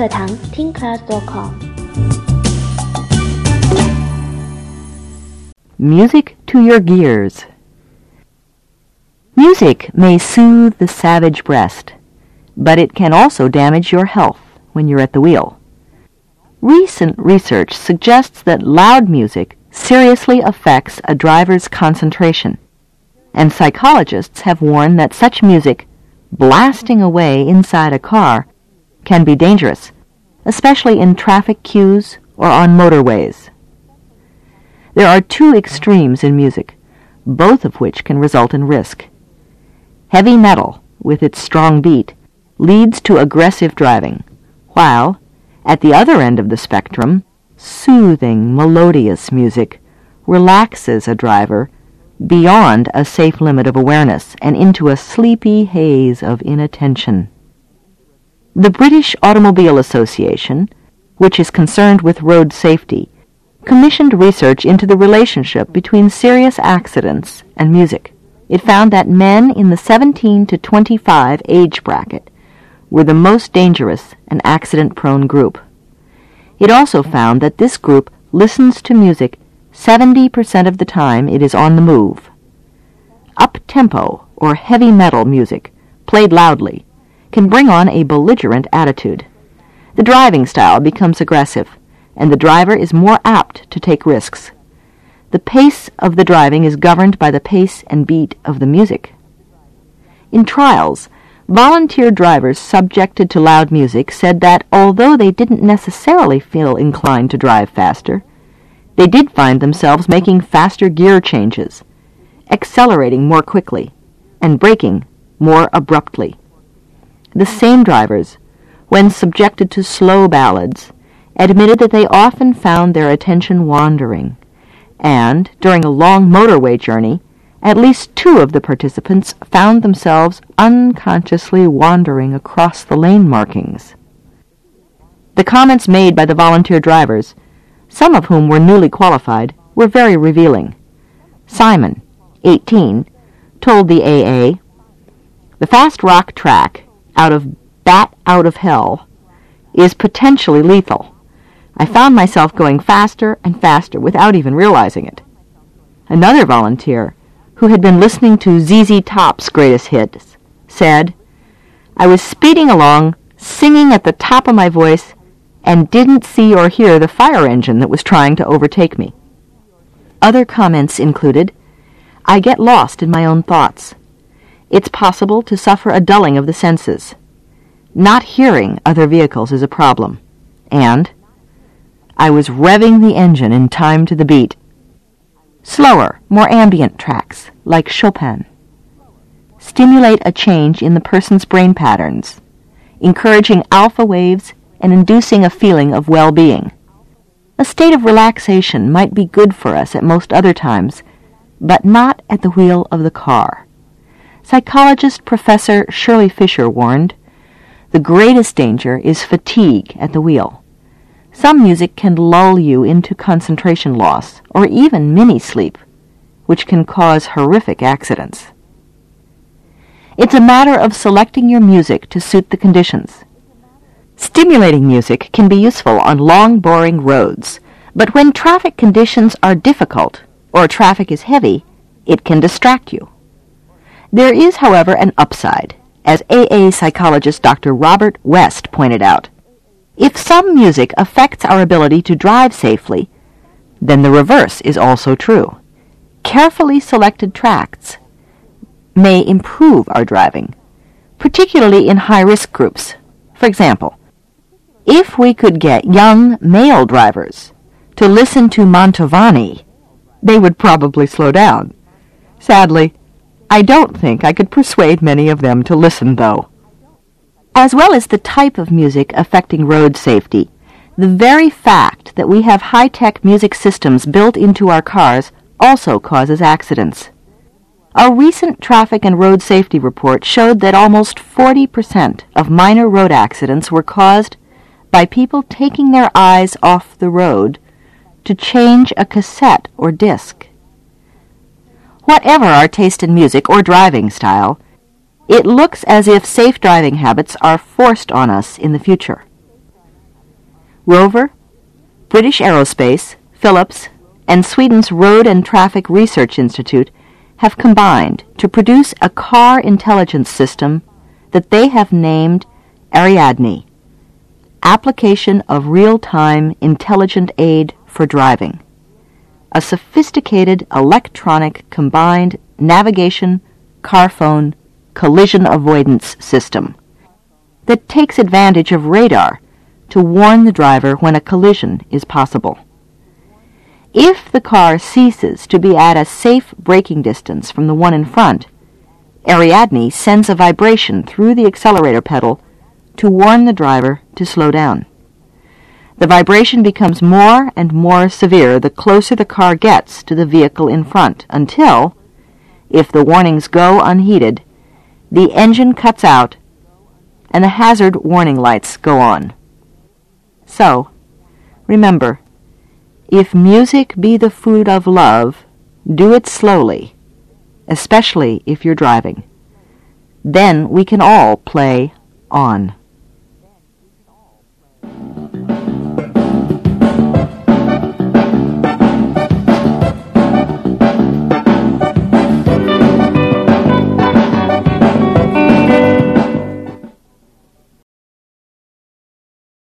课堂听 class.com。 Music to your gears. Music may soothe the savage breast, but it can also damage your health when you're at the wheel. Recent research suggests that loud music seriously affects a driver's concentration, and psychologists have warned that such music blasting away inside a car can be dangerous, especially in traffic queues or on motorways. There are two extremes in music, both of which can result in risk. Heavy metal, with its strong beat, leads to aggressive driving, while, at the other end of the spectrum, soothing, melodious music relaxes a driver beyond a safe limit of awareness and into a sleepy haze of inattention. The British Automobile Association, which is concerned with road safety, commissioned research into the relationship between serious accidents and music. It found that men in the 17 to 25 age bracket were the most dangerous and accident-prone group. It also found that this group listens to music 70% of the time it is on the move. Up-tempo or heavy metal music, played loudly, can bring on a belligerent attitude. The driving style becomes aggressive, and the driver is more apt to take risks. The pace of the driving is governed by the pace and beat of the music. In trials, volunteer drivers subjected to loud music said that although they didn't necessarily feel inclined to drive faster, they did find themselves making faster gear changes, accelerating more quickly, and braking more abruptly. The same drivers, when subjected to slow ballads, admitted that they often found their attention wandering, and during a long motorway journey, at least two of the participants found themselves unconsciously wandering across the lane markings. The comments made by the volunteer drivers, some of whom were newly qualified, were very revealing. Simon, 18, told the AA, "The fast rock track out of Bat Out of Hell is potentially lethal. I found myself going faster and faster without even realizing it." Another volunteer, who had been listening to ZZ Top's greatest hits, said, "I was speeding along, singing at the top of my voice, and didn't see or hear the fire engine that was trying to overtake me." Other comments included, "I get lost in my own thoughts. It's possible to suffer a dulling of the senses. Not hearing other vehicles is a problem." And, "I was revving the engine in time to the beat." Slower, more ambient tracks, like Chopin, stimulate a change in the person's brain patterns, encouraging alpha waves and inducing a feeling of well-being. A state of relaxation might be good for us at most other times, but not at the wheel of the car. Psychologist Professor Shirley Fisher warned, "The greatest danger is fatigue at the wheel. Some music can lull you into concentration loss, or even mini-sleep, which can cause horrific accidents." It's a matter of selecting your music to suit the conditions. Stimulating music can be useful on long, boring roads, but when traffic conditions are difficult, or traffic is heavy, it can distract you. There is, however, an upside, as AA psychologist Dr. Robert West pointed out. If some music affects our ability to drive safely, then the reverse is also true. Carefully selected tracks may improve our driving, particularly in high-risk groups. For example, if we could get young male drivers to listen to Mantovani, they would probably slow down. Sadly, I don't think I could persuade many of them to listen, though. As well as the type of music affecting road safety, the very fact that we have high-tech music systems built into our cars also causes accidents. A recent traffic and road safety report showed that almost 40% of minor road accidents were caused by people taking their eyes off the road to change a cassette or disc. Whatever our taste in music or driving style, it looks as if safe driving habits are forced on us in the future. Rover, British Aerospace, Philips, and Sweden's Road and Traffic Research Institute have combined to produce a car intelligence system that they have named Ariadne, Application of Real-Time Intelligent Aid for Driving, a sophisticated electronic combined navigation, car phone, collision avoidance system that takes advantage of radar to warn the driver when a collision is possible. If the car ceases to be at a safe braking distance from the one in front, Ariadne sends a vibration through the accelerator pedal to warn the driver to slow down. The vibration becomes more and more severe the closer the car gets to the vehicle in front until, if the warnings go unheeded, the engine cuts out and the hazard warning lights go on. So, remember, if music be the food of love, do it slowly, especially if you're driving. Then we can all play on.